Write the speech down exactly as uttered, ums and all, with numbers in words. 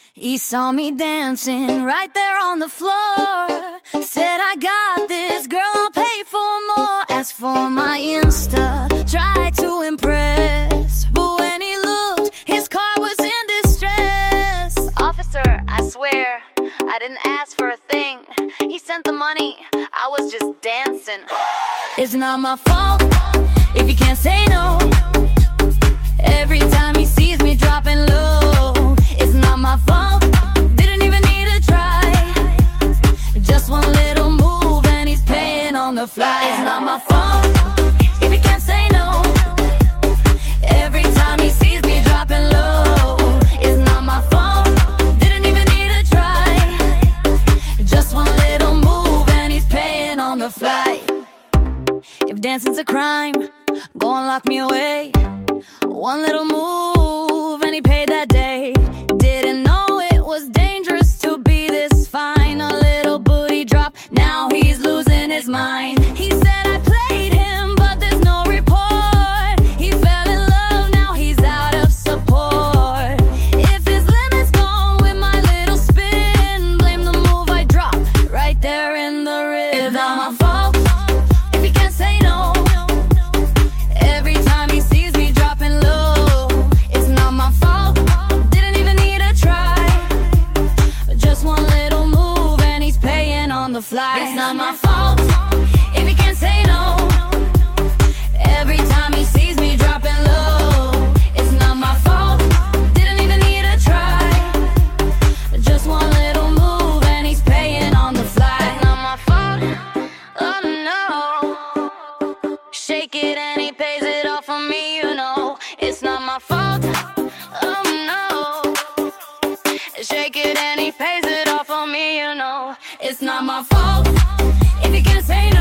He saw me dancing right there on the floor. Said, I got this, girl, I'll pay for more. Asked for my Insta, tried to impress, but when he looked, his car was in distress. Officer, I swear, I didn't ask for a thing. He sent the money, I was just dancing. It's not my fault if you can't say no. Every time he sees me dropping low, it's not my fault, didn't even need to try. Just one little move and he's paying on the fly. It's not my fault if he can't say no. Every time he sees me dropping low, it's not my fault, didn't even need to try. Just one little move and he's paying on the fly. If dancing's a crime, go and lock me away. One little move and he paid that day. Didn't know it was dangerous to be this fine. A little booty drop, now he's losing his mind. He said I played him, but there's no report. He fell in love, now he's out of support. If his limit's gone with my little spin, blame the move I dropped right there in the rhythm. It's not my fault if he can't say no. Every time he sees me dropping low, it's not my fault, didn't even need to try. Just one little move and he's paying on the fly. It's not my fault if he can't say no. Every time he sees me dropping low, it's not my fault, didn't even need to try. Just one little move and he's paying on the fly. It's not my fault, oh no. Shake it and he pays it all for me, you know. It's not my fault, oh no. Shake it and he pays it all for me, you know. It's not my fault if he can't say no.